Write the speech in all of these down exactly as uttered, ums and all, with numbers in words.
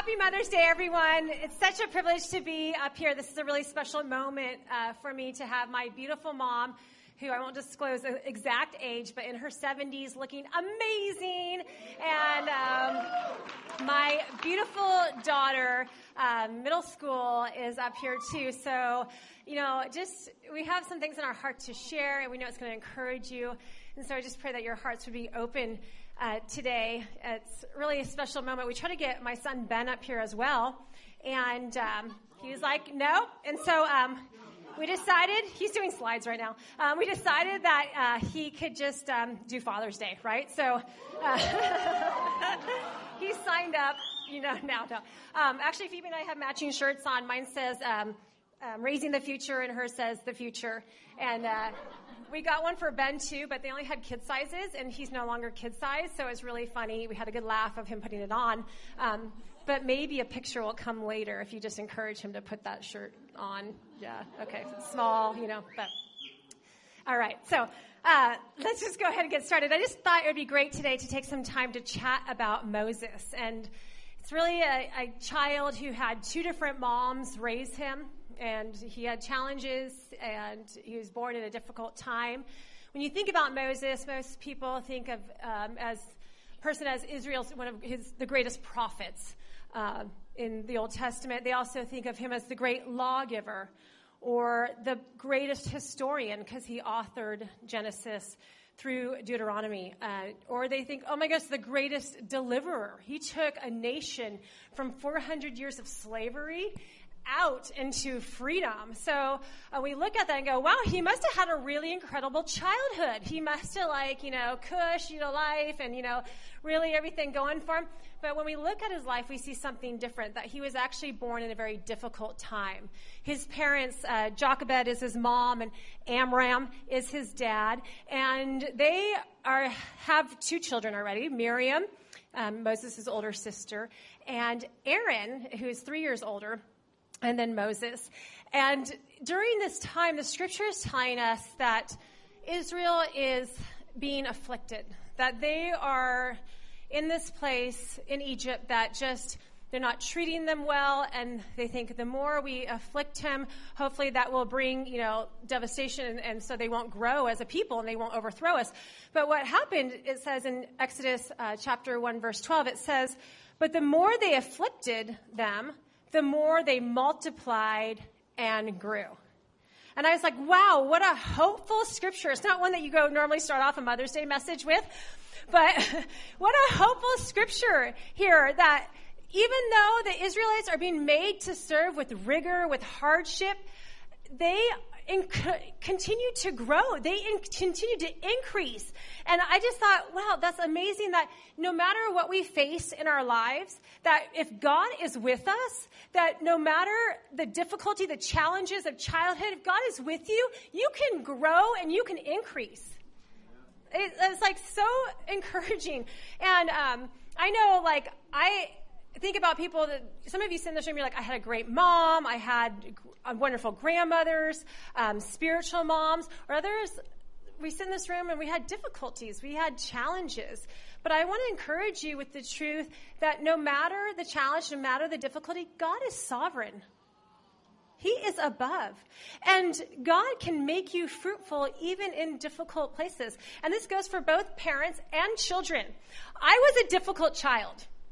Happy Mother's Day, everyone. It's such a privilege to be up here. This is a really special moment uh, for me to have my beautiful mom, who I won't disclose the exact age, but in her seventies, looking amazing. And um, my beautiful daughter, uh, middle school, is up here too. So, you know, just we have some things in our heart to share, and we know it's going to encourage you. And so I just pray that your hearts would be open uh, today. It's really a special moment. We try to get my son Ben up here as well, and um, he was like, no. And so um, we decided, he's doing slides right now, um, we decided that uh, he could just um, do Father's Day, right? So uh, he signed up, you know, now. No. Um, actually, Phoebe and I have matching shirts on. Mine says um, um, Raising the Future, and hers says The Future. And uh, we got one for Ben, too, but they only had kid sizes, and he's no longer kid size, so it's really funny. We had a good laugh of him putting it on. Um, but maybe a picture will come later if you just encourage him to put that shirt on. Yeah, okay, it's small, you know, but all right. So uh, let's just go ahead and get started. I just thought it would be great today to take some time to chat about Moses. And it's really a, a child who had two different moms raise him, and he had challenges, and he was born in a difficult time. When you think about Moses, most people think of um, as a person as Israel's one of his the greatest prophets uh, in the Old Testament. They also think of him as the great lawgiver or the greatest historian because he authored Genesis through Deuteronomy. Uh, or they think, oh my gosh, the greatest deliverer. He took a nation from four hundred years of slavery out into freedom. So uh, we look at that and go, wow, he must have had a really incredible childhood. He must have, like, you know, cush, you know, life and, you know, really everything going for him. But when we look at his life, we see something different, that he was actually born in a very difficult time. His parents, uh, Jochebed is his mom, and Amram is his dad. And they are have two children already, Miriam, um, Moses' older sister, and Aaron, who is three years older, and then Moses. And during this time, the scripture is telling us that Israel is being afflicted, that they are in this place in Egypt that just, they're not treating them well, and they think the more we afflict him, hopefully that will bring, you know, devastation, and, and so they won't grow as a people and they won't overthrow us. But what happened, it says in Exodus uh, chapter one, verse twelve, it says, but the more they afflicted them, the more they multiplied and grew. And I was like, wow, what a hopeful scripture. It's not one that you go normally start off a Mother's Day message with, but what a hopeful scripture here, that even though the Israelites are being made to serve with rigor, with hardship, they in, continue to grow. They in, continue to increase. And I just thought, wow, that's amazing that no matter what we face in our lives, that if God is with us, that no matter the difficulty, the challenges of childhood, if God is with you, you can grow and you can increase. It, it's like so encouraging. And um, I know, like, I think about people that, some of you sit in this room, you're like, I had a great mom, I had wonderful grandmothers, um, spiritual moms, or others, we sit in this room and we had difficulties, we had challenges. But I want to encourage you with the truth that no matter the challenge, no matter the difficulty, God is sovereign. He is above. And God can make you fruitful even in difficult places. And this goes for both parents and children. I was a difficult child.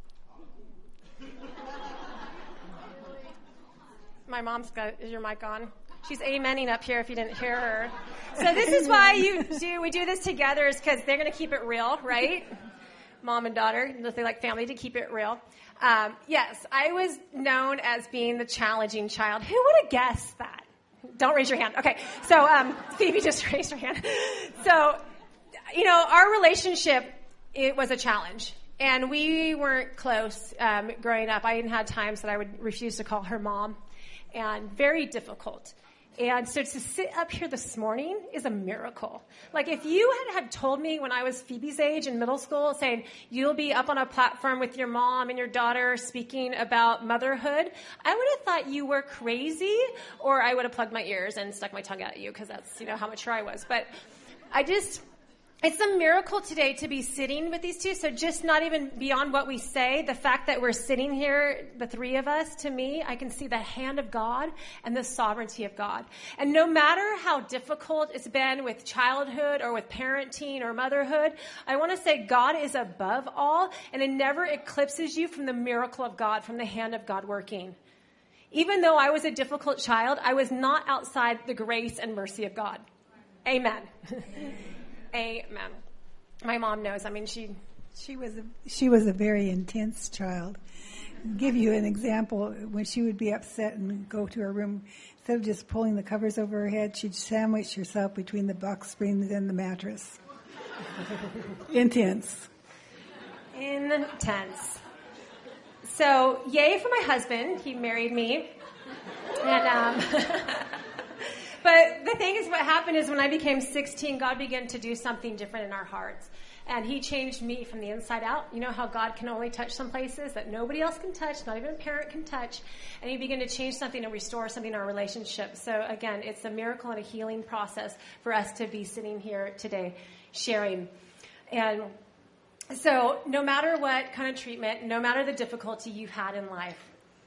My mom's got, is your mic on? She's amening up here if you didn't hear her. So this is why you do, we do this together, is because they're going to keep it real, right? Mom and daughter, they like family to keep it real. Um, yes, I was known as being the challenging child. Who would have guessed that? Don't raise your hand. Okay, so um, Phoebe just raised her hand. So, you know, our relationship, it was a challenge. And we weren't close um, growing up. I even had times that I would refuse to call her mom, and very difficult. And so to sit up here this morning is a miracle. Like, if you had, had told me when I was Phoebe's age in middle school, saying you'll be up on a platform with your mom and your daughter speaking about motherhood, I would have thought you were crazy, or I would have plugged my ears and stuck my tongue out at you, because that's, you know, how mature I was. But I just, It's a miracle today to be sitting with these two. So just not even beyond what we say, the fact that we're sitting here, the three of us, to me, I can see the hand of God and the sovereignty of God. And no matter how difficult it's been with childhood or with parenting or motherhood, I want to say God is above all, and it never eclipses you from the miracle of God, from the hand of God working. Even though I was a difficult child, I was not outside the grace and mercy of God. Amen. Amen. My mom knows. I mean, she she was a, she was a very intense child. I'll give you an example. When she would be upset and go to her room, instead of just pulling the covers over her head, she'd sandwich herself between the box springs and the mattress. Intense. Intense. So, yay for my husband. He married me. And um But the thing is, what happened is when I became sixteen, God began to do something different in our hearts. And he changed me from the inside out. You know how God can only touch some places that nobody else can touch, not even a parent can touch. And he began to change something and restore something in our relationship. So again, it's a miracle and a healing process for us to be sitting here today sharing. And so no matter what kind of treatment, no matter the difficulty you've had in life,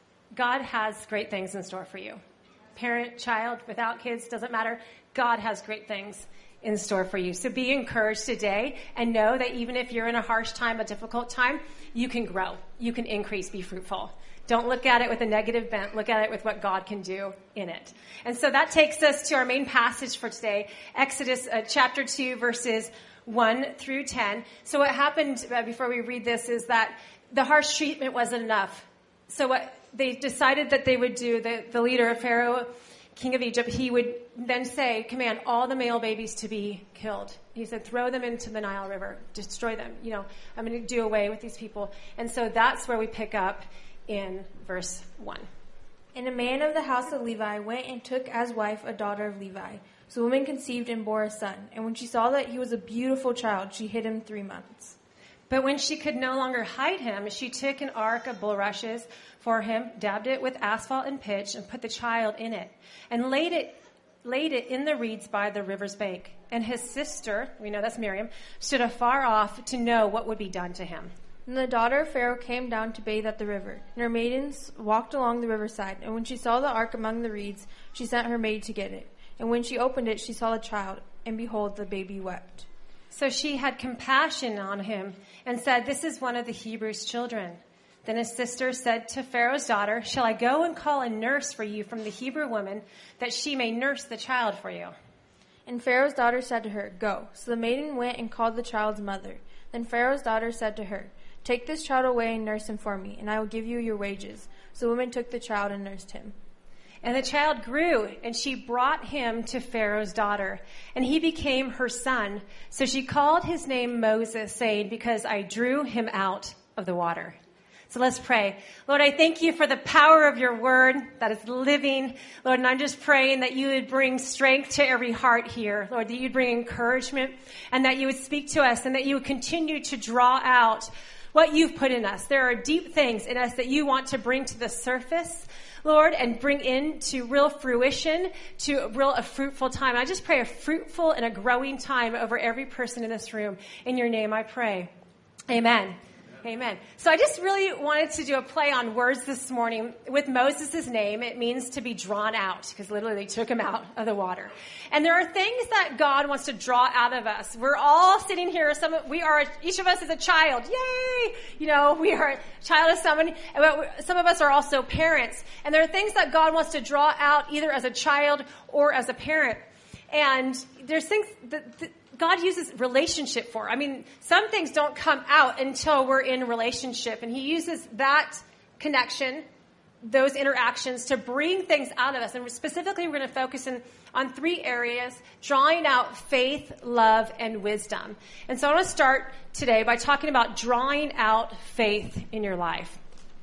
God has great things in store for you. Parent, child, without kids, doesn't matter. God has great things in store for you. So be encouraged today and know that even if you're in a harsh time, a difficult time, you can grow. You can increase, be fruitful. Don't look at it with a negative bent. Look at it with what God can do in it. And so that takes us to our main passage for today, Exodus uh, chapter two, verses one through ten. So what happened uh, before we read this is that the harsh treatment wasn't enough. So what they decided that they would do, the, the leader of Pharaoh, king of Egypt, he would then say, command all the male babies to be killed. He said, throw them into the Nile River, destroy them. You know, I'm going to do away with these people. And so that's where we pick up in verse one. And a man of the house of Levi went and took as wife a daughter of Levi. So the woman conceived and bore a son. And when she saw that he was a beautiful child, she hid him three months. But when she could no longer hide him, she took an ark of bulrushes for him, dabbed it with asphalt and pitch, and put the child in it, and laid it laid it in the reeds by the river's bank. And his sister, we know that's Miriam, stood afar off to know what would be done to him. And the daughter of Pharaoh came down to bathe at the river, and her maidens walked along the riverside. And when she saw the ark among the reeds, she sent her maid to get it. And when she opened it, she saw the child, and behold, the baby wept. So she had compassion on him and said, this is one of the Hebrews' children. Then his sister said to Pharaoh's daughter, shall I go and call a nurse for you from the Hebrew woman, that she may nurse the child for you? And Pharaoh's daughter said to her, go. So the maiden went and called the child's mother. Then Pharaoh's daughter said to her, take this child away and nurse him for me, and I will give you your wages. So the woman took the child and nursed him. And the child grew, and she brought him to Pharaoh's daughter, and he became her son. So she called his name Moses, saying, because I drew him out of the water. So let's pray. Lord, I thank you for the power of your word that is living. Lord, and I'm just praying that you would bring strength to every heart here. Lord, that you'd bring encouragement, and that you would speak to us, and that you would continue to draw out what you've put in us. There are deep things in us that you want to bring to the surface, Lord, and bring into real fruition, to real a fruitful time. I just pray a fruitful and a growing time over every person in this room. In your name I pray. Amen. Amen. So I just really wanted to do a play on words this morning. With Moses' name, it means to be drawn out, because literally they took him out of the water. And there are things that God wants to draw out of us. We're all sitting here. Some we are each of us is a child. Yay! You know, we are a child of someone. Some of us are also parents. And there are things that God wants to draw out either as a child or as a parent. And there's things that, that God uses relationship for. I mean, some things don't come out until we're in relationship. And he uses that connection, those interactions, to bring things out of us. And specifically, we're going to focus in, on three areas: drawing out faith, love, and wisdom. And so I want to start today by talking about drawing out faith in your life.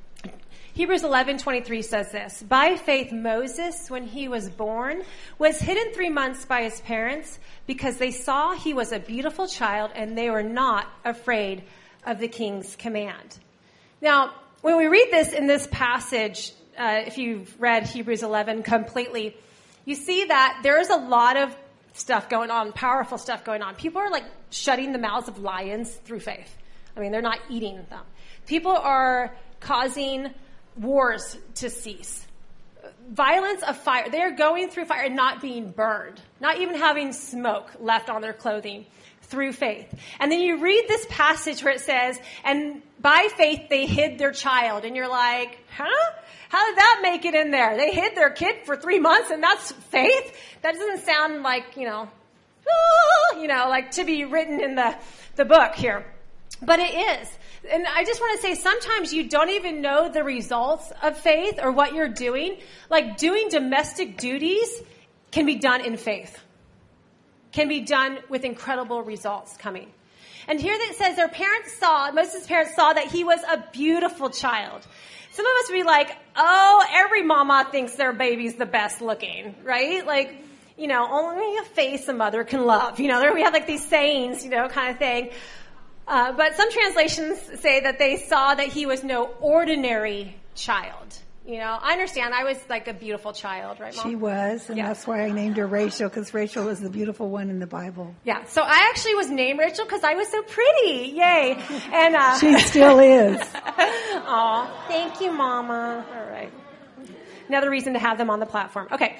Hebrews eleven twenty-three says this: by faith Moses, when he was born, was hidden three months by his parents because they saw he was a beautiful child and they were not afraid of the king's command. Now, when we read this in this passage, uh, if you've read Hebrews eleven completely, you see that there is a lot of stuff going on, powerful stuff going on. People are like shutting the mouths of lions through faith. I mean, they're not eating them. People are causing wars to cease. Violence of fire. They are going through fire and not being burned, not even having smoke left on their clothing through faith. And then you read this passage where it says, and by faith they hid their child. And you're like, huh? How did that make it in there? They hid their kid for three months and that's faith? That doesn't sound like, you know, you know, like to be written in the, the book here. But it is. And I just want to say, sometimes you don't even know the results of faith or what you're doing. Like doing domestic duties can be done in faith. Can be done with incredible results coming. And here it says their parents saw, Moses' parents saw that he was a beautiful child. Some of us would be like, oh, every mama thinks their baby's the best looking, right? Like, you know, only a face a mother can love. You know, there we have like these sayings, you know, kind of thing. Uh, but some translations say that they saw that he was no ordinary child. You know, I understand. I was like a beautiful child, right, Mom? She was, and yeah. That's why I named her Rachel, because Rachel was the beautiful one in the Bible. Yeah, so I actually was named Rachel because I was so pretty. Yay. And uh, she still is. Aw, thank you, Mama. All right. Another reason to have them on the platform. Okay.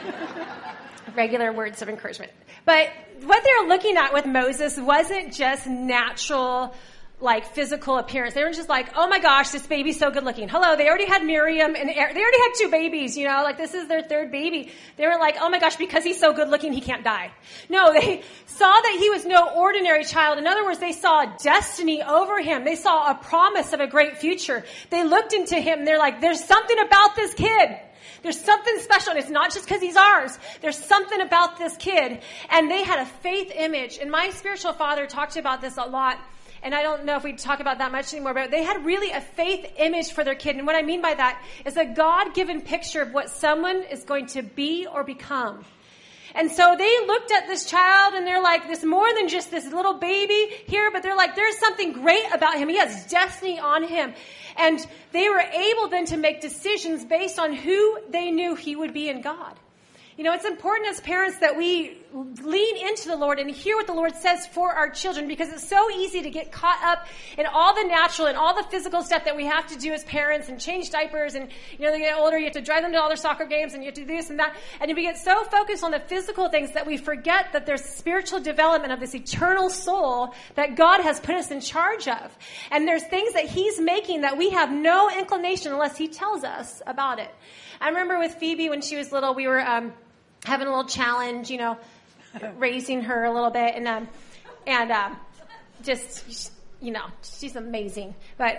Regular words of encouragement. But what they're looking at with Moses wasn't just natural, like physical appearance. They were just like, oh my gosh, this baby's so good looking. Hello, they already had Miriam and Aaron. They already had two babies, you know, like this is their third baby. They were like, oh my gosh, because he's so good looking, he can't die. No, they saw that he was no ordinary child. In other words, they saw destiny over him. They saw a promise of a great future. They looked into him and they're like, there's something about this kid. There's something special, and it's not just because he's ours. There's something about this kid. And they had a faith image. And my spiritual father talked about this a lot. And I don't know if we talk about that much anymore, but they had really a faith image for their kid. And what I mean by that is a God-given picture of what someone is going to be or become. And so they looked at this child and they're like, there's more than just this little baby here, but they're like, there's something great about him. He has destiny on him. And they were able then to make decisions based on who they knew he would be in God. You know, it's important as parents that we lean into the Lord and hear what the Lord says for our children, because it's so easy to get caught up in all the natural and all the physical stuff that we have to do as parents and change diapers. And, you know, they get older, you have to drive them to all their soccer games and you have to do this and that. And we get so focused on the physical things that we forget that there's spiritual development of this eternal soul that God has put us in charge of. And there's things that he's making that we have no inclination unless he tells us about it. I remember with Phoebe when she was little, we were um, having a little challenge, you know, raising her a little bit, and um, and um, just, you know, she's amazing. But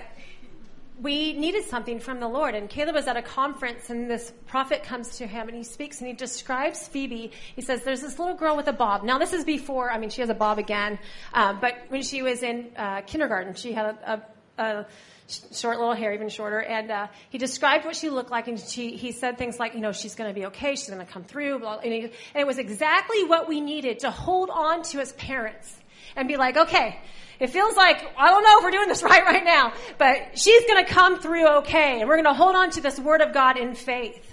we needed something from the Lord, and Caleb was at a conference, and this prophet comes to him, and he speaks, and he describes Phoebe. He says, there's this little girl with a bob. Now, this is before, I mean, she has a bob again, um, but when she was in uh, kindergarten, she had a, a, a short little hair, even shorter, and uh, he described what she looked like, and she, he said things like, you know, she's going to be okay, she's going to come through, blah, and, he, and it was exactly what we needed to hold on to as parents and be like, okay, it feels like, I don't know if we're doing this right right now, but she's going to come through okay, and we're going to hold on to this word of God in faith.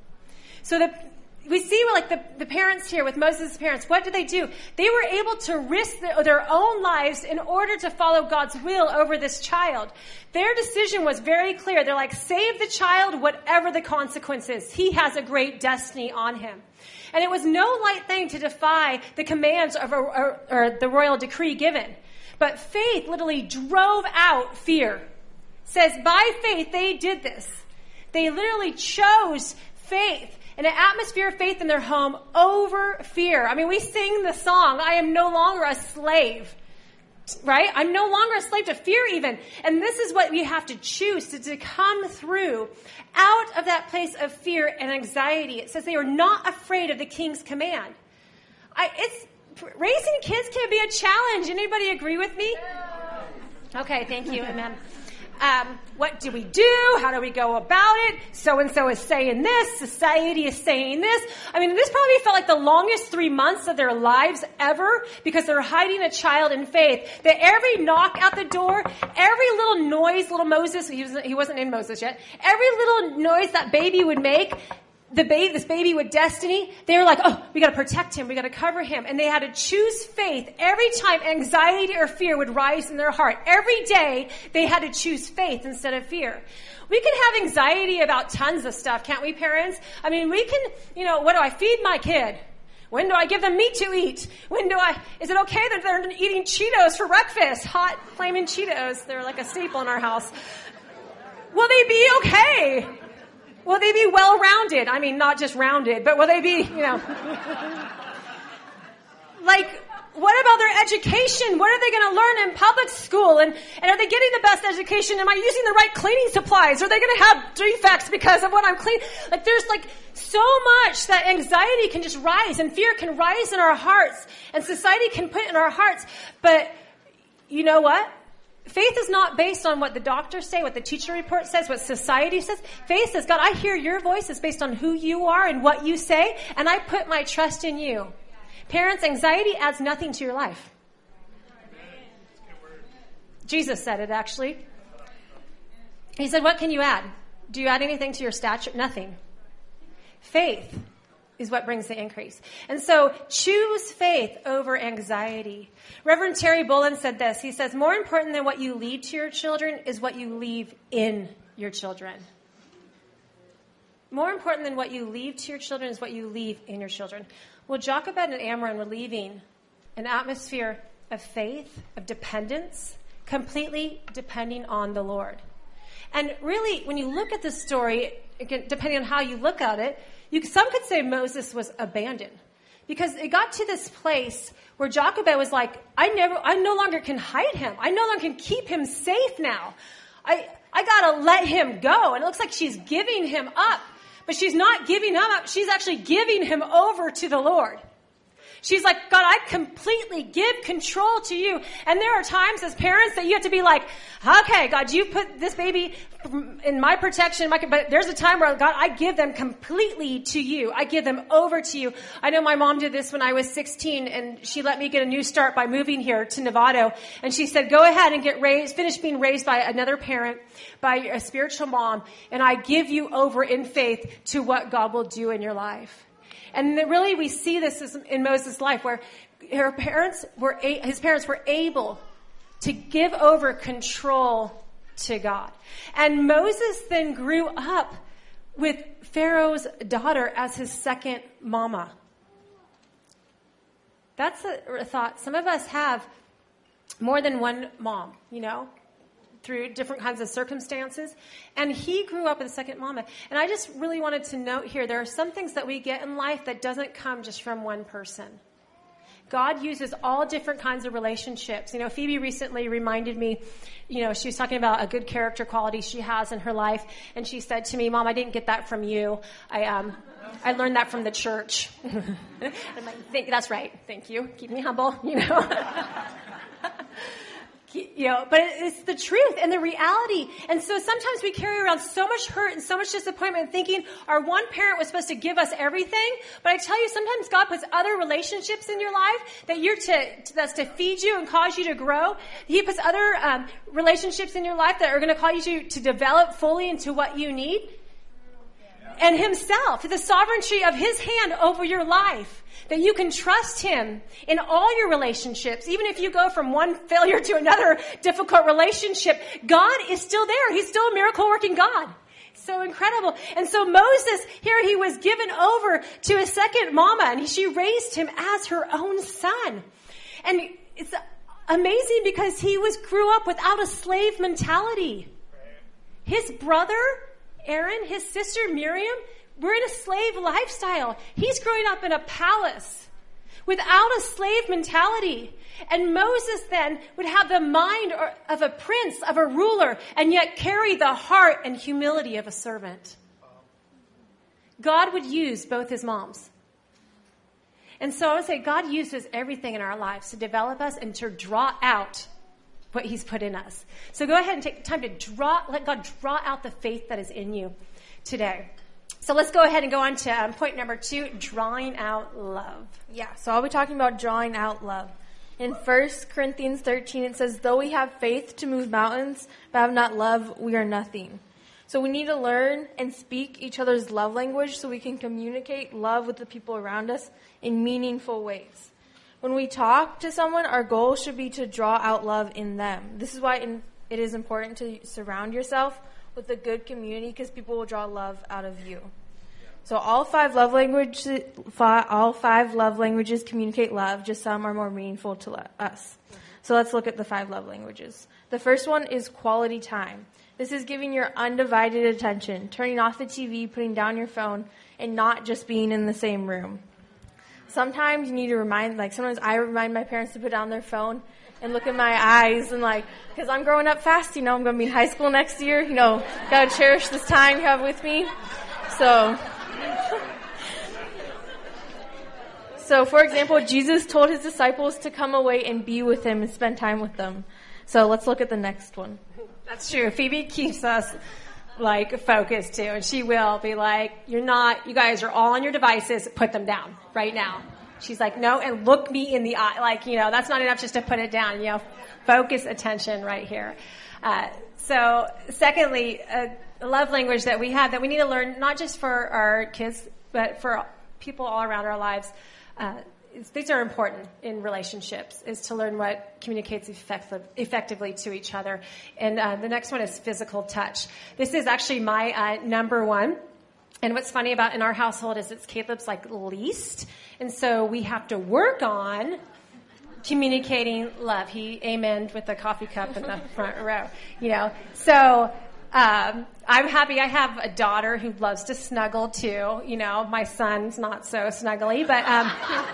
So the we see like the, the parents here with Moses' parents, what did they do? They were able to risk the, their own lives in order to follow God's will over this child. Their decision was very clear. They're like, save the child, whatever the consequences. He has a great destiny on him. And it was no light thing to defy the commands of a, or, or the royal decree given. But faith literally drove out fear. It says by faith they did this. They literally chose faith. And an atmosphere of faith in their home over fear. I mean, we sing the song, I am no longer a slave, right? I'm no longer a slave to fear even. And this is what we have to choose to, to come through out of that place of fear and anxiety. It says they were not afraid of the king's command. I, it's raising kids can be a challenge. Anybody agree with me? Okay, thank you. Amen. Um, what do we do? How do we go about it? So-and-so is saying this. Society is saying this. I mean, this probably felt like the longest three months of their lives ever because they're hiding a child in faith. That every knock at the door, every little noise, little Moses, he wasn't, he wasn't named Moses yet, every little noise that baby would make, the baby, this baby with destiny, they were like, oh, we got to protect him. We got to cover him. And they had to choose faith every time anxiety or fear would rise in their heart. Every day they had to choose faith instead of fear. We can have anxiety about tons of stuff, can't we, parents? I mean, we can, you know, what do I feed my kid? When do I give them meat to eat? When do I, is it okay that they're eating Cheetos for breakfast? Hot flaming Cheetos. They're like a staple in our house. Will they be okay? Will they be well-rounded? I mean, not just rounded, but will they be, you know. Like, what about their education? What are they going to learn in public school? And, and are they getting the best education? Am I using the right cleaning supplies? Are they going to have defects because of what I'm cleaning? Like, there's like so much that anxiety can just rise and fear can rise in our hearts and society can put in our hearts. But you know what? Faith is not based on what the doctors say, what the teacher report says, what society says. Faith says, God, I hear your voice. It's based on who you are and what you say, and I put my trust in you. Parents, anxiety adds nothing to your life. Jesus said it, actually. He said, what can you add? Do you add anything to your stature? Nothing. Faith is what brings the increase. And so choose faith over anxiety. Reverend Terry Bolin said this. He says, more important than what you lead to your children is what you leave in your children. More important than what you leave to your children is what you leave in your children. Well, Jochebed and Amram were leaving an atmosphere of faith, of dependence, completely depending on the Lord. And really, when you look at this story, again, depending on how you look at it, you, some could say Moses was abandoned. Because it got to this place where Jochebed was like, I never, I no longer can hide him. I no longer can keep him safe now. I, I gotta let him go. And it looks like she's giving him up. But she's not giving him up. She's actually giving him over to the Lord. She's like, God, I completely give control to you. And there are times as parents that you have to be like, okay, God, you put this baby in my protection. My, but there's a time where, God, I give them completely to you. I give them over to you. I know my mom did this when I was sixteen, and she let me get a new start by moving here to Novato. And she said, go ahead and get raised, finish being raised by another parent, by a spiritual mom, and I give you over in faith to what God will do in your life. And really, we see this in Moses' life, where her parents were, his parents were able to give over control to God. And Moses then grew up with Pharaoh's daughter as his second mama. That's a thought. Some of us have more than one mom, you know, through different kinds of circumstances. And he grew up with a second mama. And I just really wanted to note here, there are some things that we get in life that doesn't come just from one person. God uses all different kinds of relationships. You know, Phoebe recently reminded me, you know, she was talking about a good character quality she has in her life. And she said to me, Mom, I didn't get that from you. I, um, I learned that from the church. I'm like, Think, that's right. Thank you. Keep me humble, you know. You know, but it's the truth and the reality. And so sometimes we carry around so much hurt and so much disappointment thinking our one parent was supposed to give us everything. But I tell you, sometimes God puts other relationships in your life that you're to, that's to feed you and cause you to grow. He puts other um, relationships in your life that are going to cause you to develop fully into what you need. And himself, the sovereignty of his hand over your life. That you can trust him in all your relationships. Even if you go from one failure to another difficult relationship, God is still there. He's still a miracle working God. So incredible. And so Moses, here he was given over to a second mama, and she raised him as her own son. And it's amazing because he was grew up without a slave mentality. His brother, Aaron, his sister, Miriam, we're in a slave lifestyle. He's growing up in a palace without a slave mentality. And Moses then would have the mind of a prince, of a ruler, and yet carry the heart and humility of a servant. God would use both his moms. And so I would say God uses everything in our lives to develop us and to draw out what he's put in us. So go ahead and take time to draw, let God draw out the faith that is in you today. So let's go ahead and go on to um, point number two, drawing out love. Yeah, so I'll be talking about drawing out love. In First Corinthians thirteen, it says, though we have faith to move mountains, but have not love, we are nothing. So we need to learn and speak each other's love language so we can communicate love with the people around us in meaningful ways. When we talk to someone, our goal should be to draw out love in them. This is why it is important to surround yourself with a good community, because people will draw love out of you. So all five love languages, all five love languages communicate love. Just some are more meaningful to us. So let's look at the five love languages. The first one is quality time. This is giving your undivided attention, turning off the T V, putting down your phone, and not just being in the same room. Sometimes you need to remind, like sometimes I remind my parents to put down their phone and look in my eyes, and like, because I'm growing up fast, you know, I'm going to be in high school next year, you know, got to cherish this time you have with me. So, so for example, Jesus told his disciples to come away and be with him and spend time with them. So let's look at the next one. That's true. Phoebe keeps us like focused too, and she will be like, you're not, you guys are all on your devices, put them down right now. She's like, no, and look me in the eye. Like, you know, that's not enough just to put it down, you know, focus attention right here. Uh, so secondly, a, a love language that we have that we need to learn, not just for our kids, but for people all around our lives, uh, these are important in relationships, is to learn what communicates effective, effectively to each other. And uh, the next one is physical touch. This is actually my uh, number one. And what's funny about in our household is it's Caleb's like least. And so we have to work on communicating love. He amened with the coffee cup in the front row, you know. So um, I'm happy I have a daughter who loves to snuggle too. You know, my son's not so snuggly, but um,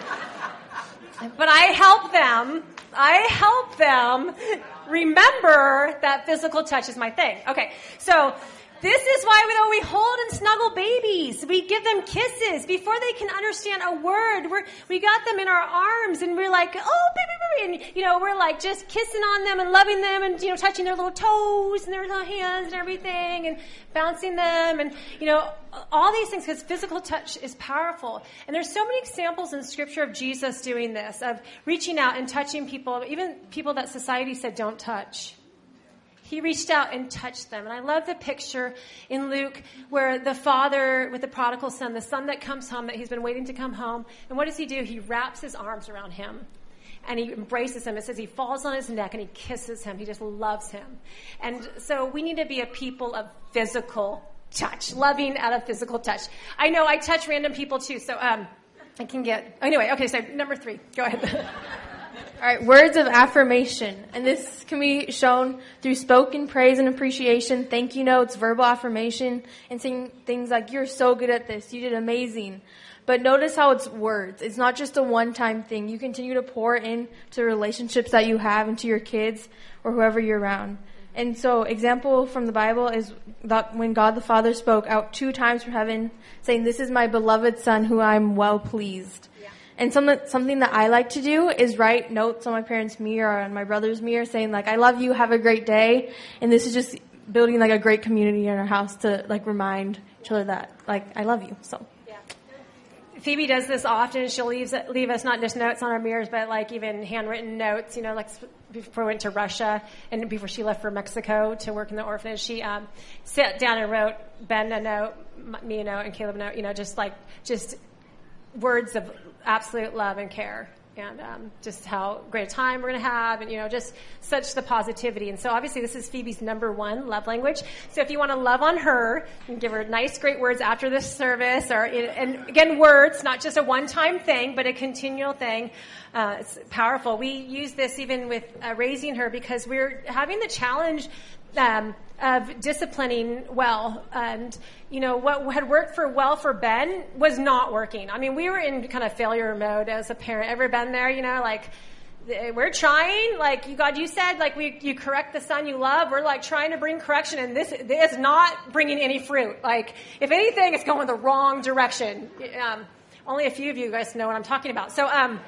but I help them. I help them remember that physical touch is my thing. Okay, so this is why we, though, we hold and snuggle babies. We give them kisses before they can understand a word. We're, we got them in our arms, and we're like, oh, baby, baby. And, you know, we're like just kissing on them and loving them and, you know, touching their little toes and their little hands and everything and bouncing them and, you know, all these things, because physical touch is powerful. And there's so many examples in Scripture of Jesus doing this, of reaching out and touching people, even people that society said don't touch. He reached out and touched them. And I love the picture in Luke where the father with the prodigal son, the son that comes home, that he's been waiting to come home. And what does he do? He wraps his arms around him and he embraces him. It says he falls on his neck and he kisses him. He just loves him. And so we need to be a people of physical touch, loving out of physical touch. I know I touch random people too, so um, I can get... Anyway, okay, so number three. Go ahead. All right, words of affirmation. And this can be shown through spoken praise and appreciation, thank you notes, verbal affirmation, and saying things like, you're so good at this, you did amazing. But notice how it's words. It's not just a one-time thing. You continue to pour into relationships that you have, into your kids or whoever you're around. And so, example from the Bible is that when God the Father spoke out two times from heaven, saying, this is my beloved Son who I'm well pleased. And something, something that I like to do is write notes on my parents' mirror or on my brother's mirror saying, like, I love you, have a great day. And this is just building, like, a great community in our house to, like, remind each other that, like, I love you. So. Yeah. Phoebe does this often. She'll leave, leave us not just notes on our mirrors, but, like, even handwritten notes, you know, like before we went to Russia and before she left for Mexico to work in the orphanage, she um, sat down and wrote Ben a note, me a note, and Caleb a note, you know, just, like, just words of absolute love and care, and um, just how great a time we're going to have, and, you know, just such the positivity. And so obviously this is Phoebe's number one love language. So if you want to love on her, you can give her nice, great words after this service, or, and again, words, not just a one-time thing, but a continual thing. Uh, it's powerful. We use this even with uh, raising her, because we're having the challenge um, of disciplining well. And, you know, what had worked for well for Ben was not working. I mean, we were in kind of failure mode as a parent. Ever been there, you know, like, we're trying, like, you, God, you said, like, we, you correct the son you love. We're, like, trying to bring correction, and this, this is not bringing any fruit. Like, if anything, it's going the wrong direction. Um, only a few of you guys know what I'm talking about. So, um,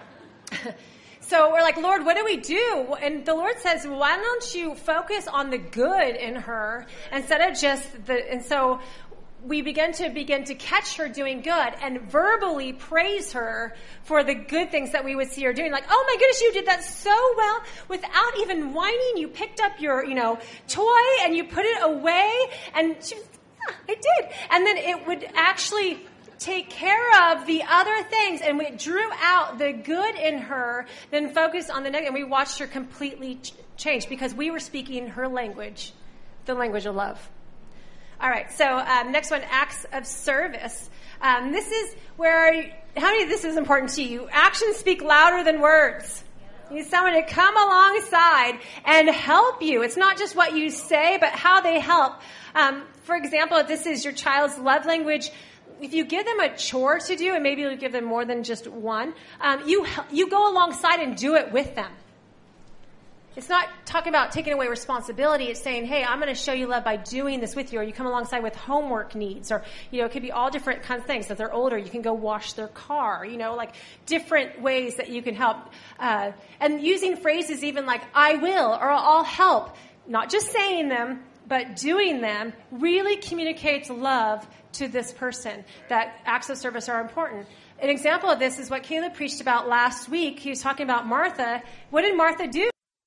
So we're like, Lord, what do we do? And the Lord says, why don't you focus on the good in her instead of just the, and so we begin to begin to catch her doing good and verbally praise her for the good things that we would see her doing. Like, oh my goodness, you did that so well without even whining. You picked up your, you know, toy and you put it away. And she was, ah, I did. And then it would actually take care of the other things. And we drew out the good in her, then focused on the negative. And we watched her completely ch- change because we were speaking her language, the language of love. All right, so um, next one, acts of service. Um, this is where, how many of this is important to you? Actions speak louder than words. You need someone to come alongside and help you. It's not just what you say, but how they help. Um, for example, if this is your child's love language, if you give them a chore to do, and maybe you'll give them more than just one, um, you you go alongside and do it with them. It's not talking about taking away responsibility. It's saying, hey, I'm going to show you love by doing this with you. Or you come alongside with homework needs. Or, you know, it could be all different kinds of things. If they're older, you can go wash their car. You know, like different ways that you can help. Uh, and using phrases even like, I will, or I'll help. Not just saying them, but doing them really communicates love to this person. That acts of service are important. An example of this is what Caleb preached about last week. He was talking about Martha. What did Martha do?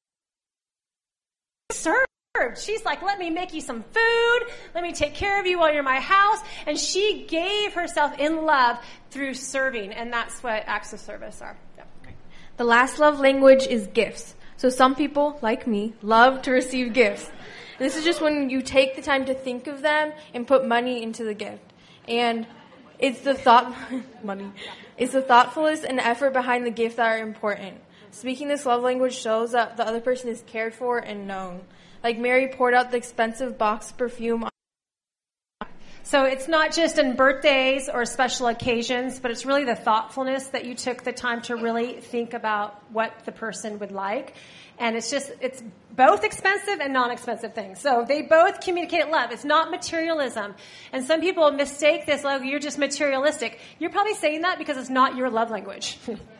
Served. She's like, let me make you some food. Let me take care of you while you're in my house. And she gave herself in love through serving. And that's what acts of service are. Yeah, great. The last love language is gifts. So some people, like me, love to receive gifts. And this is just when you take the time to think of them and put money into the gift. And it's the thought, money. It's the thoughtfulness and effort behind the gift that are important. Speaking this love language shows that the other person is cared for and known. Like Mary poured out the expensive box of perfume. So it's not just in birthdays or special occasions, but it's really the thoughtfulness that you took the time to really think about what the person would like. And it's just, it's both expensive and non-expensive things. So they both communicate love. It's not materialism. And some people mistake this, like, you're just materialistic. You're probably saying that because it's not your love language.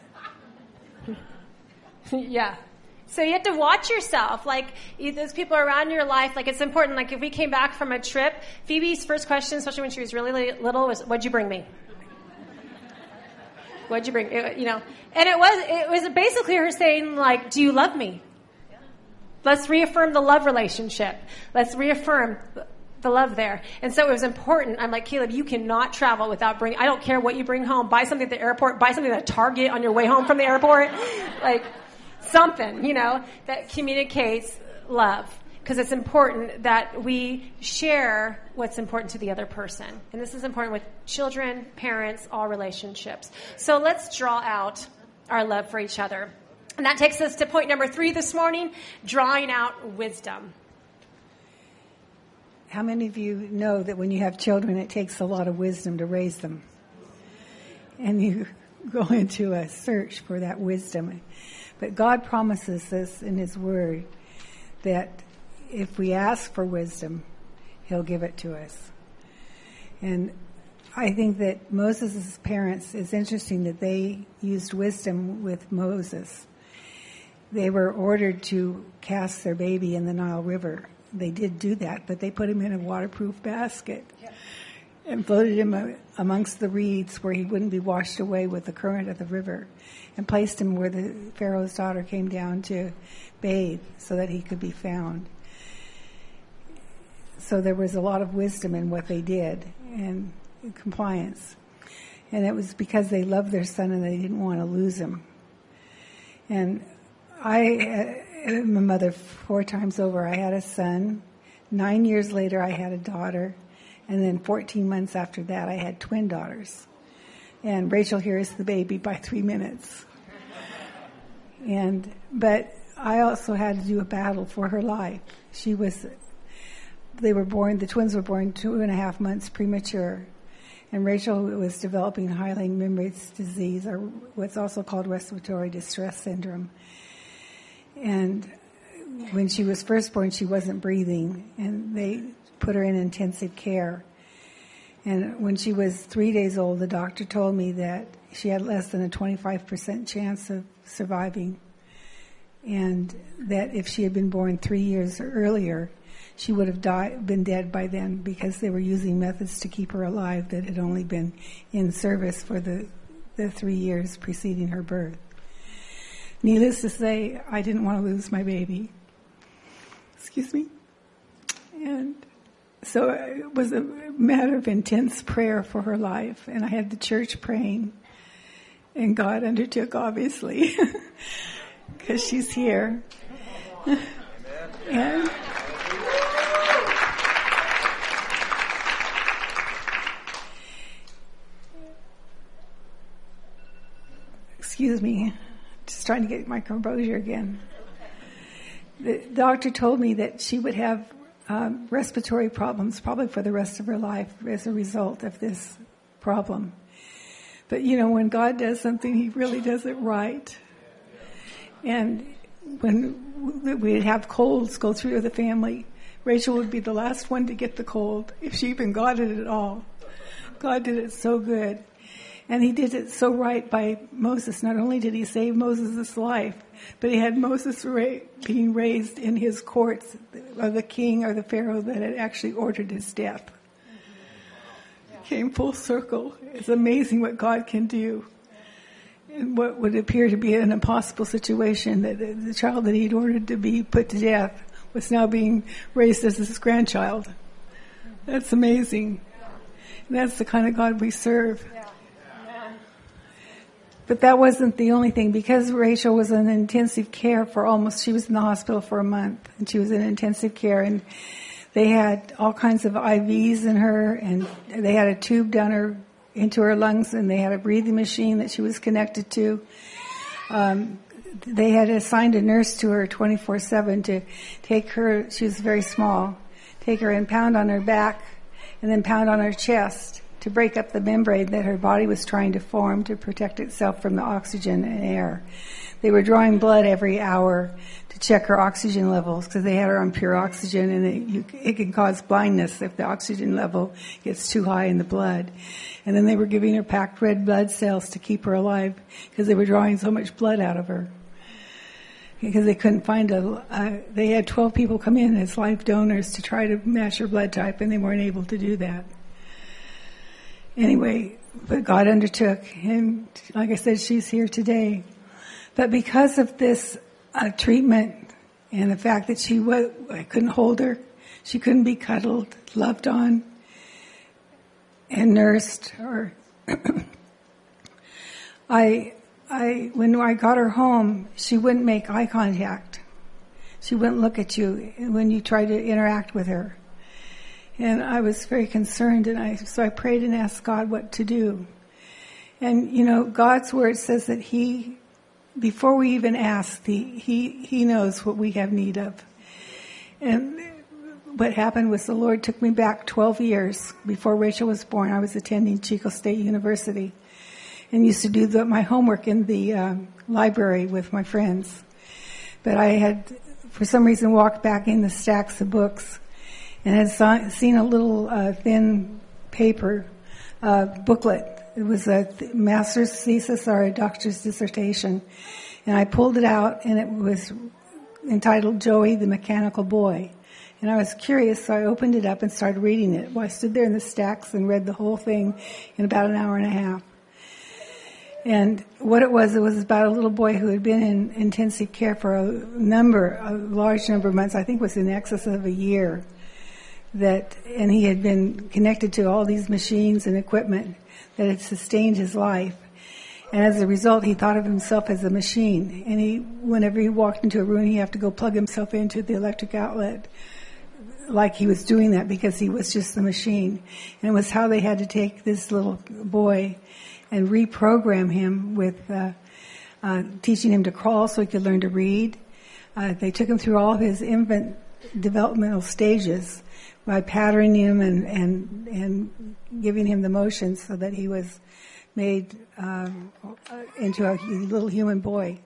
Yeah. So you have to watch yourself. Like, you, those people around your life, like, it's important. Like, if we came back from a trip, Phoebe's first question, especially when she was really little, was, what'd you bring me? What'd you bring? It, you know, and it was, it was basically her saying, like, do you love me? Let's reaffirm the love relationship. Let's reaffirm the love there. And so it was important. I'm like, Caleb, you cannot travel without bringing, I don't care what you bring home. Buy something at the airport. Buy something at Target on your way home from the airport. Like, something, you know, that communicates love. Because it's important that we share what's important to the other person. And this is important with children, parents, all relationships. So let's draw out our love for each other. And that takes us to point number three this morning, drawing out wisdom. How many of you know that when you have children, it takes a lot of wisdom to raise them? And you go into a search for that wisdom. But God promises us in His Word that if we ask for wisdom, He'll give it to us. And I think that Moses' parents, it's interesting that they used wisdom with Moses. They were ordered to cast their baby in the Nile River. They did do that, but they put him in a waterproof basket and floated him amongst the reeds where he wouldn't be washed away with the current of the river, and placed him where the Pharaoh's daughter came down to bathe so that he could be found. So there was a lot of wisdom in what they did and compliance. And it was because they loved their son and they didn't want to lose him. And I am a mother four times over. I had a son. Nine years later, I had a daughter. And then fourteen months after that, I had twin daughters. And Rachel here is the baby by three minutes. And, but I also had to do a battle for her life. She was, they were born, the twins were born two and a half months premature. And Rachel was developing High-Ling-Membrane disease, or what's also called respiratory distress syndrome. And when she was first born, she wasn't breathing, and they put her in intensive care. And when she was three days old, the doctor told me that she had less than a twenty-five percent chance of surviving, and that if she had been born three years earlier, she would have died, been dead by then, because they were using methods to keep her alive that had only been in service for the, the three years preceding her birth. Needless to say, I didn't want to lose my baby. Excuse me. And so it was a matter of intense prayer for her life, and I had the church praying, and God undertook, obviously, because she's here. And excuse me, just trying to get my composure again. The doctor told me that she would have um, respiratory problems probably for the rest of her life as a result of this problem. But, you know, when God does something, he really does it right. And when we'd have colds go through the family, Rachel would be the last one to get the cold, if she even got it at all. God did it so good. And he did it so right by Moses. Not only did he save Moses' life, but he had Moses ra- being raised in his courts, or the king or the Pharaoh that had actually ordered his death. It came full circle. It's amazing what God can do. And what would appear to be an impossible situation, that the child that he'd ordered to be put to death was now being raised as his grandchild. That's amazing. And that's the kind of God we serve. But that wasn't the only thing. Because Rachel was in intensive care for almost, she was in the hospital for a month, and she was in intensive care, and they had all kinds of I Vs in her, and they had a tube down her, into her lungs, and they had a breathing machine that she was connected to. Um, they had assigned a nurse to her twenty-four seven to take her, she was very small, take her and pound on her back, and then pound on her chest, to break up the membrane that her body was trying to form to protect itself from the oxygen and air. They were drawing blood every hour to check her oxygen levels, because they had her on pure oxygen, and it, you, it can cause blindness if the oxygen level gets too high in the blood. And then they were giving her packed red blood cells to keep her alive, because they were drawing so much blood out of her. Because they couldn't find a, uh, they had twelve people come in as life donors to try to match her blood type, and they weren't able to do that. Anyway, but God undertook, and like I said, she's here today. But because of this uh, treatment and the fact that she was, I couldn't hold her, she couldn't be cuddled, loved on, and nursed, or I, I, when I got her home, she wouldn't make eye contact. She wouldn't look at you when you tried to interact with her. And I was very concerned, and I so I prayed and asked God what to do. And, you know, God's word says that he, before we even ask, he, he, he knows what we have need of. And what happened was the Lord took me back twelve years before Rachel was born. I was attending Chico State University and used to do the, my homework in the um, library with my friends. But I had, for some reason, walked back in the stacks of books and had saw, seen a little uh, thin paper uh, booklet. It was a th- master's thesis or a doctor's dissertation. And I pulled it out, and it was entitled Joey the Mechanical Boy. And I was curious, so I opened it up and started reading it. Well, I stood there in the stacks and read the whole thing in about an hour and a half. And what it was, it was about a little boy who had been in intensive care for a number, a large number of months, I think it was in excess of a year. That, and he had been connected to all these machines and equipment that had sustained his life. And as a result, he thought of himself as a machine. And he, whenever he walked into a room, he'd have to go plug himself into the electric outlet, like he was doing that because he was just the machine. And it was how they had to take this little boy and reprogram him with uh, uh, teaching him to crawl so he could learn to read. Uh, they took him through all of his infant developmental stages by patterning him and, and, and giving him the motions so that he was made um, into a little human boy.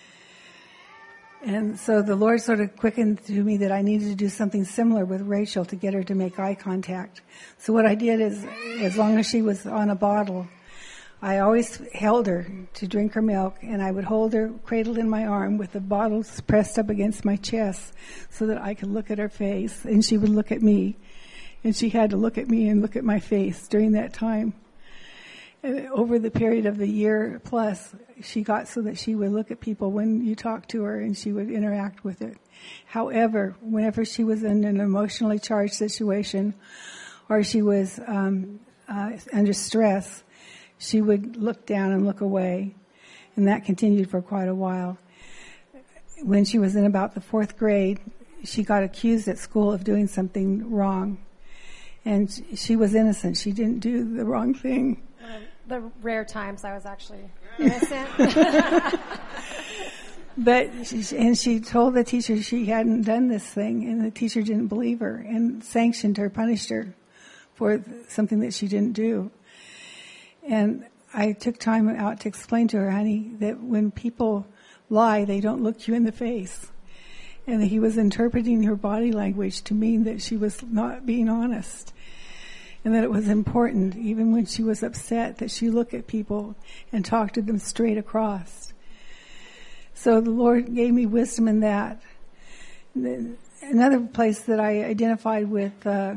And so the Lord sort of quickened to me that I needed to do something similar with Rachel to get her to make eye contact. So what I did is, as long as she was on a bottle, I always held her to drink her milk, and I would hold her cradled in my arm with the bottles pressed up against my chest so that I could look at her face, and she would look at me. And she had to look at me and look at my face during that time. And over the period of the year plus, she got so that she would look at people when you talked to her, and she would interact with it. However, whenever she was in an emotionally charged situation or she was um, uh, under stress, she would look down and look away, and that continued for quite a while. When she was in about the fourth grade, she got accused at school of doing something wrong, and she was innocent. She didn't do the wrong thing. Um, the rare times I was actually innocent. But she, and she told the teacher she hadn't done this thing, and the teacher didn't believe her and sanctioned her, punished her for something that she didn't do. And I took time out to explain to her, honey, that when people lie, they don't look you in the face. And that he was interpreting her body language to mean that she was not being honest. And that it was important, even when she was upset, that she look at people and talk to them straight across. So the Lord gave me wisdom in that. Another place that I identified with uh,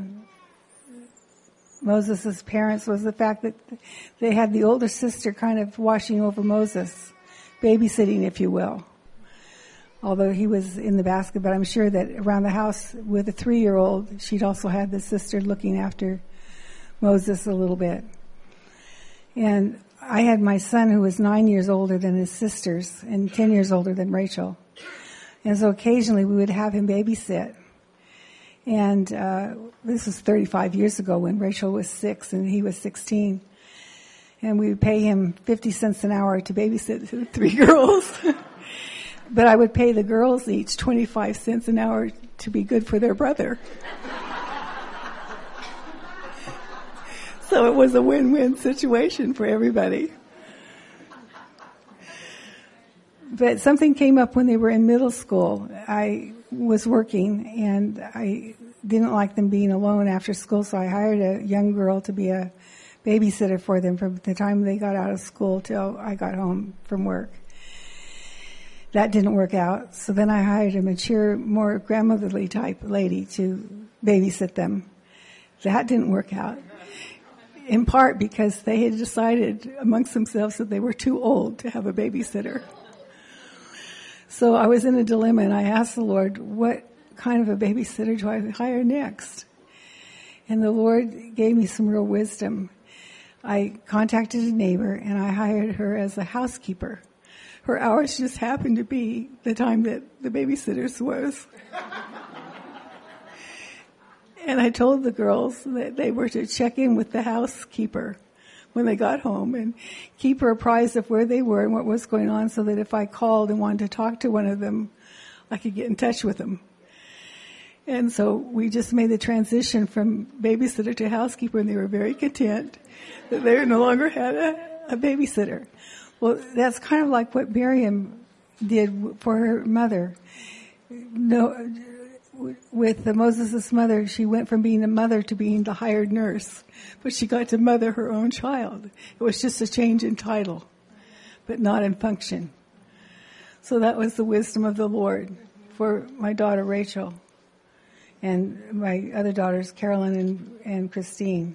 Moses' parents was the fact that they had the older sister kind of watching over Moses, babysitting, if you will. Although he was in the basket, but I'm sure that around the house with a three-year-old, she'd also had the sister looking after Moses a little bit. And I had my son who was nine years older than his sisters and ten years older than Rachel. And so occasionally we would have him babysit. And uh, this was thirty-five years ago when Rachel was six and he was sixteen. And we would pay him fifty cents an hour to babysit the three girls. But I would pay the girls each twenty-five cents an hour to be good for their brother. So it was a win-win situation for everybody. But something came up when they were in middle school. I was working, and I didn't like them being alone after school, so I hired a young girl to be a babysitter for them from the time they got out of school till I got home from work. That didn't work out, so then I hired a mature, more grandmotherly type lady to babysit them. That didn't work out, in part because they had decided amongst themselves that they were too old to have a babysitter. So I was in a dilemma, and I asked the Lord, what kind of a babysitter do I hire next? And the Lord gave me some real wisdom. I contacted a neighbor, and I hired her as a housekeeper. Her hours just happened to be the time that the babysitters was. And I told the girls that they were to check in with the housekeeper when they got home and keep her apprised of where they were and what was going on, so that if I called and wanted to talk to one of them, I could get in touch with them. And so we just made the transition from babysitter to housekeeper, and they were very content that they no longer had a, a babysitter. Well, that's kind of like what Miriam did for her mother. No, with the Moses' mother, she went from being a mother to being the hired nurse, but she got to mother her own child. It was just a change in title, but not in function. So that was the wisdom of the Lord for my daughter Rachel and my other daughters, Carolyn and, and Christine.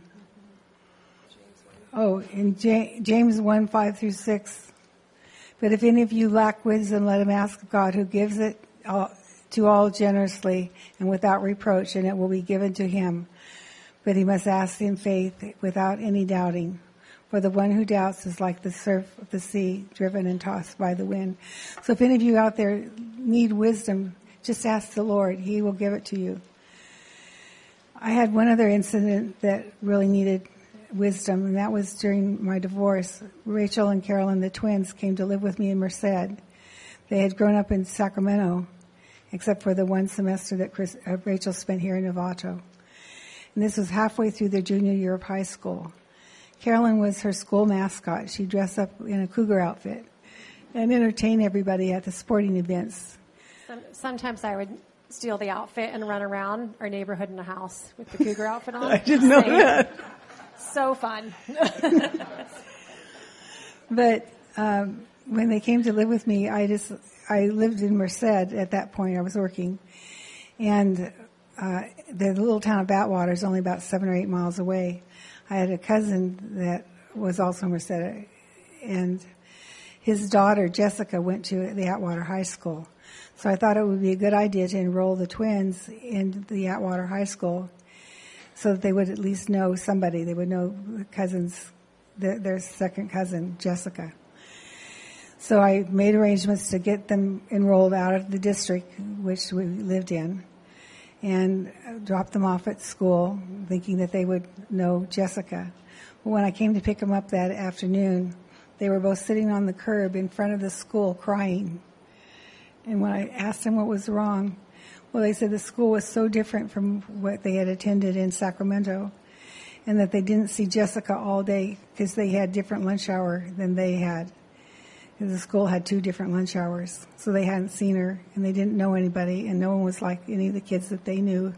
Oh, in James one, five through six. But if any of you lack wisdom, let him ask God, who gives it all, to all generously and without reproach, and it will be given to him. But he must ask in faith without any doubting. For the one who doubts is like the surf of the sea, driven and tossed by the wind. So if any of you out there need wisdom, just ask the Lord. He will give it to you. I had one other incident that really needed wisdom, and that was during my divorce. Rachel and Carolyn, the twins, came to live with me in Merced. They had grown up in Sacramento, except for the one semester that Chris, uh, Rachel spent here in Novato. And this was halfway through their junior year of high school. Carolyn was her school mascot. She'd dress up in a cougar outfit and entertain everybody at the sporting events. Some, sometimes I would steal the outfit and run around our neighborhood in a house with the cougar outfit on. I didn't know that. So fun. But um, when they came to live with me, I just I lived in Merced at that point. I was working, and uh, the little town of Batwater is only about seven or eight miles away. I had a cousin that was also Merced, and his daughter Jessica went to the Atwater High School. So I thought it would be a good idea to enroll the twins in the Atwater High School, so that they would at least know somebody. They would know the cousins, their, their second cousin, Jessica. So I made arrangements to get them enrolled out of the district which we lived in, and dropped them off at school, thinking that they would know Jessica. But when I came to pick them up that afternoon, they were both sitting on the curb in front of the school crying. And when I asked them what was wrong, well, they said the school was so different from what they had attended in Sacramento, and that they didn't see Jessica all day because they had different lunch hour than they had. The school had two different lunch hours, so they hadn't seen her, and they didn't know anybody, and no one was like any of the kids that they knew.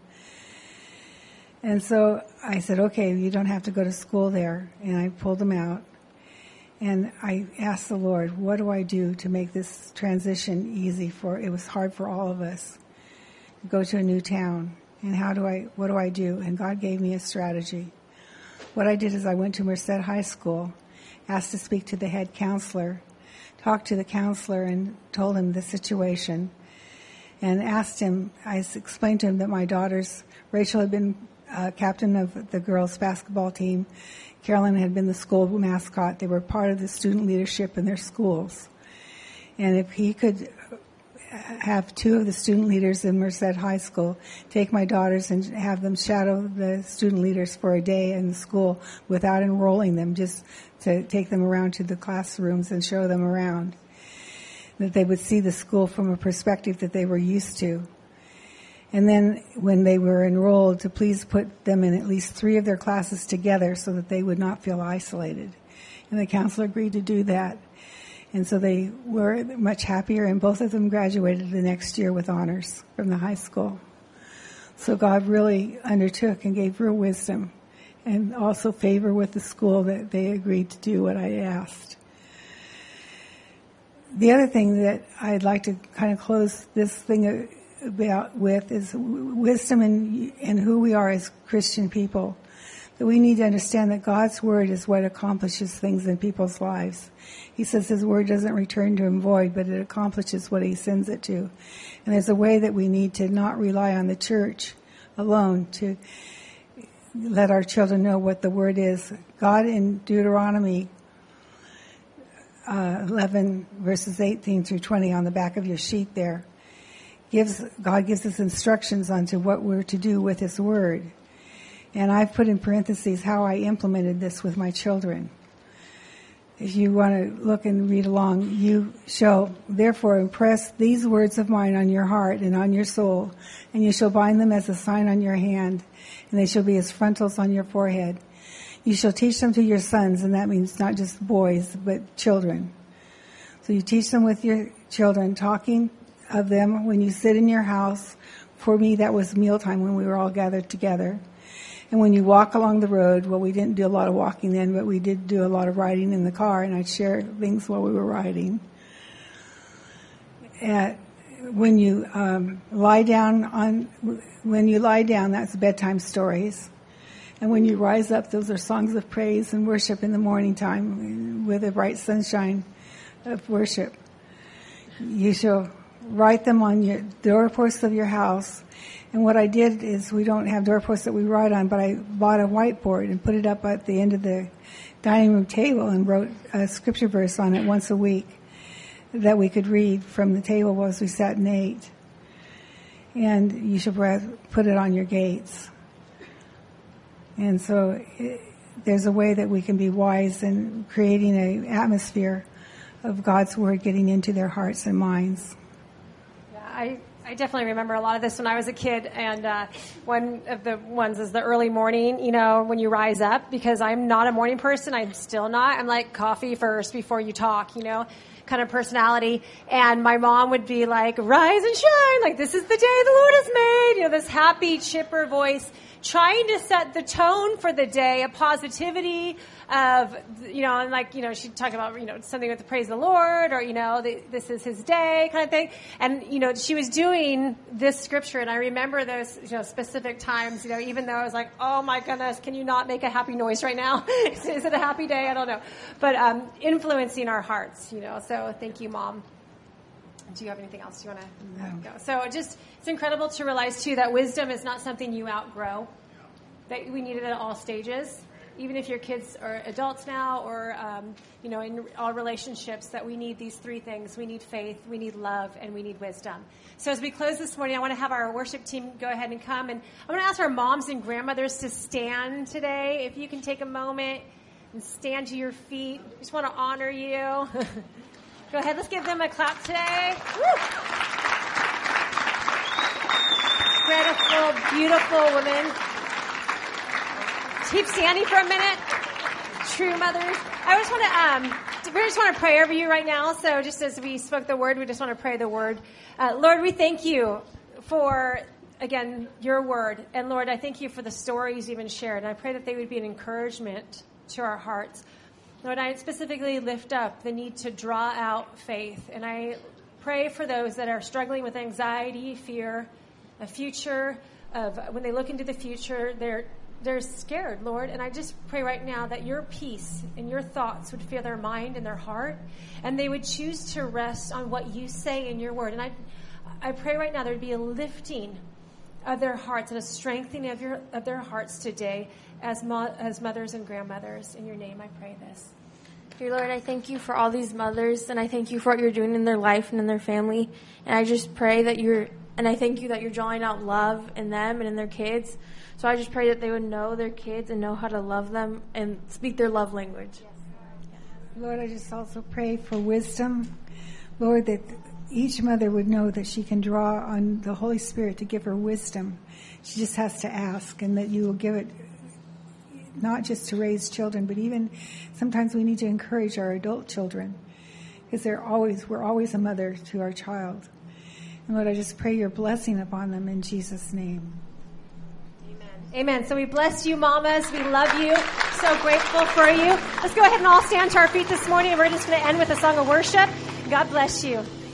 And so I said, okay, you don't have to go to school there, and I pulled them out. And I asked the Lord, what do I do to make this transition easy for, it was hard for all of us to go to a new town. And how do I, what do I do? And God gave me a strategy. What I did is I went to Merced High School, asked to speak to the head counselor, talked to the counselor and told him the situation, and asked him, I explained to him that my daughters, Rachel had been uh, captain of the girls' basketball team, Carolyn had been the school mascot. They were part of the student leadership in their schools. And if he could have two of the student leaders in Merced High School take my daughters and have them shadow the student leaders for a day in the school without enrolling them, just to take them around to the classrooms and show them around, that they would see the school from a perspective that they were used to. And then when they were enrolled, to please put them in at least three of their classes together so that they would not feel isolated. And the counselor agreed to do that. And so they were much happier, and both of them graduated the next year with honors from the high school. So God really undertook and gave real wisdom, and also favor with the school that they agreed to do what I asked. The other thing that I'd like to kind of close this thing about with is wisdom in, in who we are as Christian people. That we need to understand that God's word is what accomplishes things in people's lives. He says his word doesn't return to him void, but it accomplishes what he sends it to. And there's a way that we need to not rely on the church alone to let our children know what the word is. God in Deuteronomy uh, eleven, verses eighteen through twenty on the back of your sheet there, gives God gives us instructions onto what we're to do with his word. And I've put in parentheses how I implemented this with my children. If you want to look and read along, you shall therefore impress these words of mine on your heart and on your soul, and you shall bind them as a sign on your hand, and they shall be as frontals on your forehead. You shall teach them to your sons, and that means not just boys, but children. So you teach them with your children, talking of them when you sit in your house. For me, that was mealtime when we were all gathered together. And when you walk along the road, well, we didn't do a lot of walking then, but we did do a lot of riding in the car, and I'd share things while we were riding. At, when you um, lie down on, when you lie down, that's bedtime stories. And when you rise up, those are songs of praise and worship in the morning time with a bright sunshine of worship. You shall write them on your doorposts of your house. And what I did is, we don't have doorposts that we write on, but I bought a whiteboard and put it up at the end of the dining room table and wrote a scripture verse on it once a week that we could read from the table as we sat and ate. And you should put it on your gates. And so it, there's a way that we can be wise in creating an atmosphere of God's word getting into their hearts and minds. Yeah, I I definitely remember a lot of this when I was a kid, and uh, one of the ones is the early morning, you know, when you rise up, because I'm not a morning person. I'm still not. I'm like, coffee first before you talk, you know. kind of personality. And my mom would be like, rise and shine, like this is the day the Lord has made, you know, this happy, chipper voice, trying to set the tone for the day, a positivity of, you know, and like, you know, she'd talk about, you know, something with the praise the Lord, or, you know, the, this is his day kind of thing. And, you know, she was doing this scripture, and I remember those, you know, specific times, you know, even though I was like, oh my goodness, can you not make a happy noise right now? is, is it a happy day? I don't know. But um, influencing our hearts, you know, so thank you, Mom. Do you have anything else you want to No. go? So just, it's incredible to realize, too, that wisdom is not something you outgrow, that we need it at all stages. Even if your kids are adults now, or, um, you know, in all relationships, that we need these three things. We need faith, we need love, and we need wisdom. So as we close this morning, I want to have our worship team go ahead and come. And I want to ask our moms and grandmothers to stand today. If you can take a moment and stand to your feet. We just want to honor you. Go ahead, let's give them a clap today. Woo! Incredible, beautiful women. Keep standing for a minute. True mothers. I just want to, um, we just want to pray over you right now. So just as we spoke the word, we just want to pray the word. Uh, Lord, we thank you for, again, your word. And Lord, I thank you for the stories you've even shared. And I pray that they would be an encouragement to our hearts. Lord, I specifically lift up the need to draw out faith. And I pray for those that are struggling with anxiety, fear, a future of, when they look into the future, they're They're scared, Lord, and I just pray right now that your peace and your thoughts would fill their mind and their heart, and they would choose to rest on what you say in your word. And I I pray right now there would be a lifting of their hearts and a strengthening of your of their hearts today as mo- as mothers and grandmothers. In your name I pray this. Dear Lord, I thank you for all these mothers, and I thank you for what you're doing in their life and in their family. And I just pray that you're, and I thank you that you're drawing out love in them and in their kids. So I just pray that they would know their kids and know how to love them and speak their love language. Lord, I just also pray for wisdom. Lord, that each mother would know that she can draw on the Holy Spirit to give her wisdom. She just has to ask, and that you will give it not just to raise children, but even sometimes we need to encourage our adult children, because they're always, we're always a mother to our child. And Lord, I just pray your blessing upon them in Jesus' name. Amen. So we bless you, mamas. We love you. So grateful for you. Let's go ahead and all stand to our feet this morning, and we're just going to end with a song of worship. God bless you.